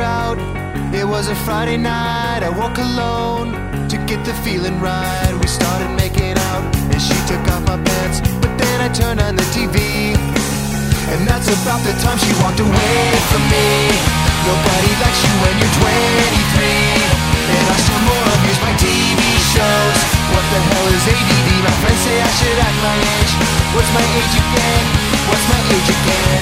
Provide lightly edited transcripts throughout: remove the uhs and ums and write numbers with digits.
out. It was a Friday night, I woke alone to get the feeling right. We started making out and she took off my pants, but then I turned on the TV, and that's about the time she walked away from me. Nobody likes you when you're 23, and I still more abuse my TV shows. What the hell is ADD? My friends say I should act my age. What's my age again? What's my age again?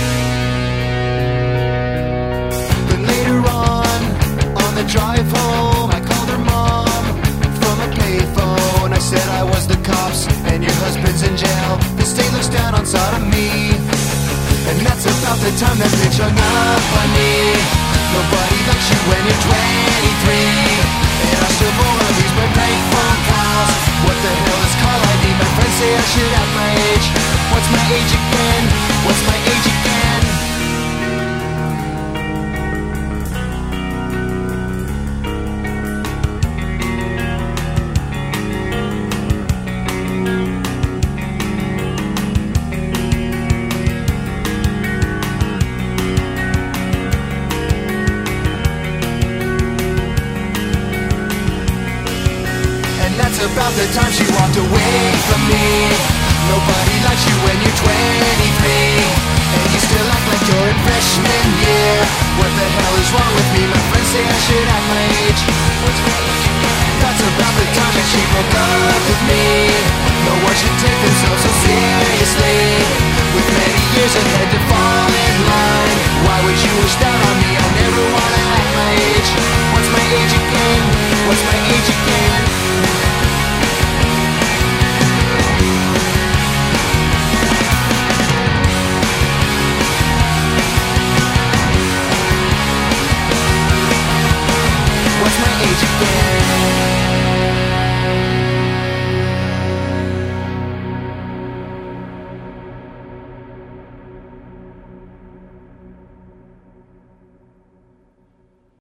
Then later on the drive home, I called her mom from a payphone. I said I was the cops and your husband's in jail. The state looks down on sodomy, and that's about the time that bitch hung up on me. Nobody likes you when you're 23, and I still wanna use my prank phone calls. What the hell is call ID? My friends say I should have my age. What's my age again? What's my age again? About the time she walked away from me. Nobody likes you when you're 23, and you still act like you're in freshman year. What the hell is wrong with me? My friends say I should act my age. What's my age again? That's about the time that she broke up with me. No one should take themselves so seriously, with many years ahead to fall in line. Why would you wish down on me? I never wanna act my age.